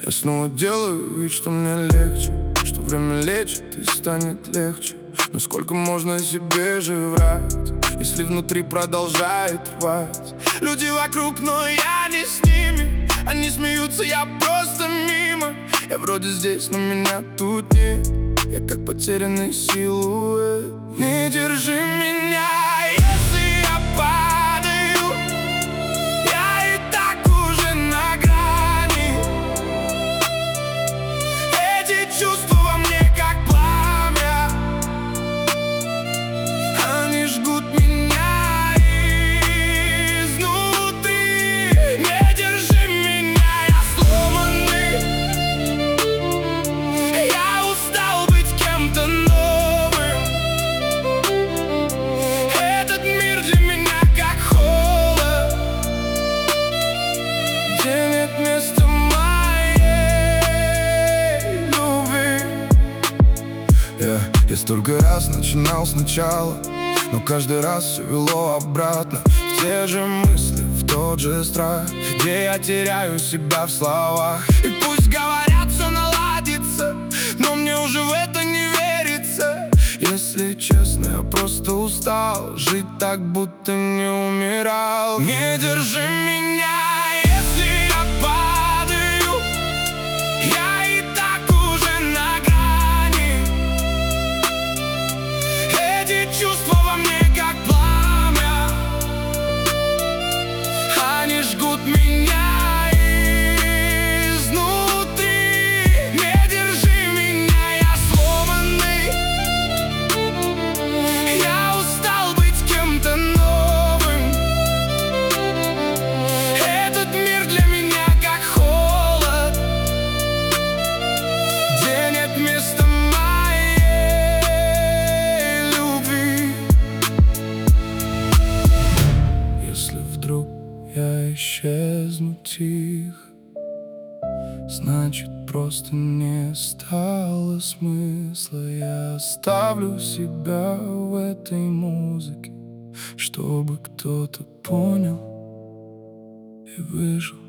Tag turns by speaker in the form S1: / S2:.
S1: Я снова делаю вид, что мне легче, что время лечит и станет легче. Но сколько можно себе же врать, если внутри продолжает рвать? Люди вокруг, но я не с ними. Они смеются, я просто мимо. Я вроде здесь, но меня тут нет. Я как потерянный силуэт. Не держи меня, если я падаю. Я и так уже на грани. Эти чувства во мне как пламя. Они жгут меня изнутри. Не держи меня, я сломанный. Я устал быть кем-то новым. Этот мир для меня как холод, где нет места моей любви. Я столько раз начинал сначала, но каждый раз все вело обратно в те же мысли, в тот же страх, где я теряю себя в словах. И пусть говорят, все наладится, но мне уже в это не верится. Если честно, я просто устал жить так, будто не умирал. Не держи меня, если я падаю. Я и так уже на грани. Эти чувства во мне как пламя. Они жгут меня изнутри. Не держи меня, я сломанный. Я устал быть кем-то новым. Этот мир для меня как холод, где нет места моей любви. Если вдруг я исчезну тихо, значит просто не стало смысла. Я оставлю себя в этой музыке, чтобы кто-то понял и выжил.